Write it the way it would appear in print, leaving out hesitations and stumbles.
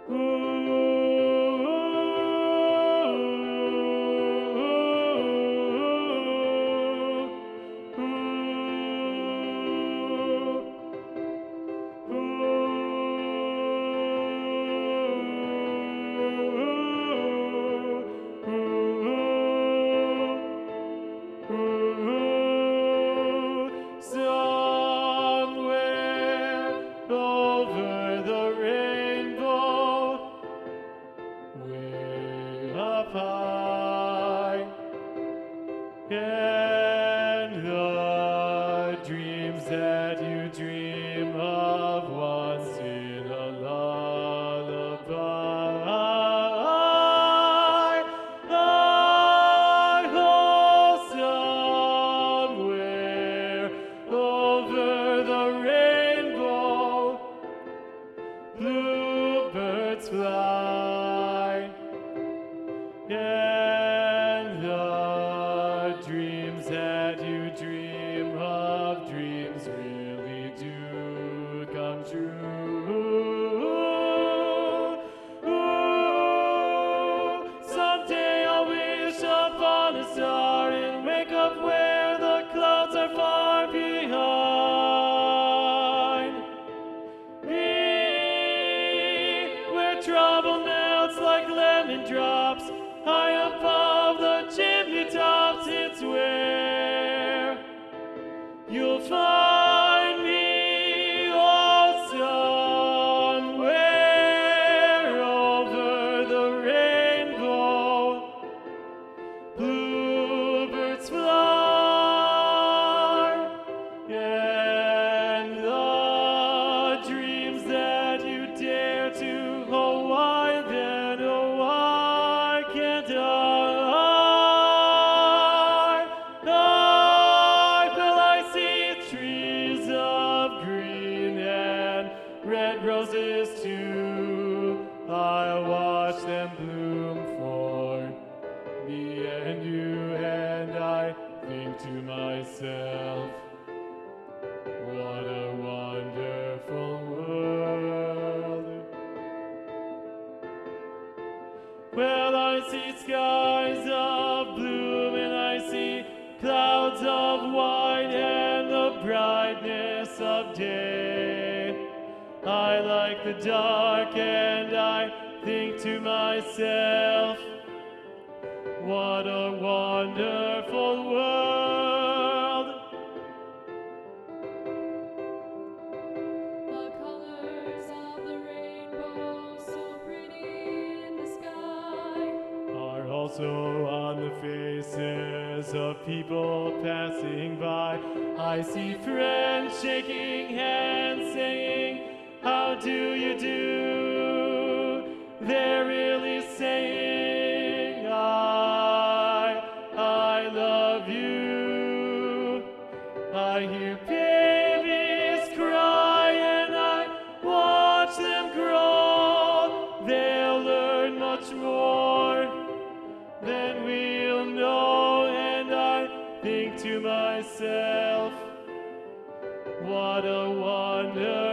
Somewhere over the rainbow, way up high, and the dreams that you dream of once in a lullaby. I hold somewhere over the rainbow, bluebirds fly, and the dreams that you dream of, dreams really do come true. Someday I'll wish upon a star and wake up where the clouds are far behind me, where trouble melts like lemon drops high above the chimney tops. It's where you'll find me, oh, somewhere over the rainbow, bluebirds fly, and the dreams that you dare to, oh, why then, oh, why can't Till I see trees of green and red roses too. I'll watch them bloom for me and you, and I think to myself, what a wonderful world. Well, I see skies of blue, and I see clouds of white, and the brightness of day. I like the dark, and I think to myself, what a wonderful world. The colors of the rainbow, so pretty in the sky, Are also on the faces of people passing by. I see friends shaking hands, saying, how do you do? They're really saying, I love you. I hear babies cry, and I watch them grow. They'll learn much more than we'll know, and I think to myself, what a wonder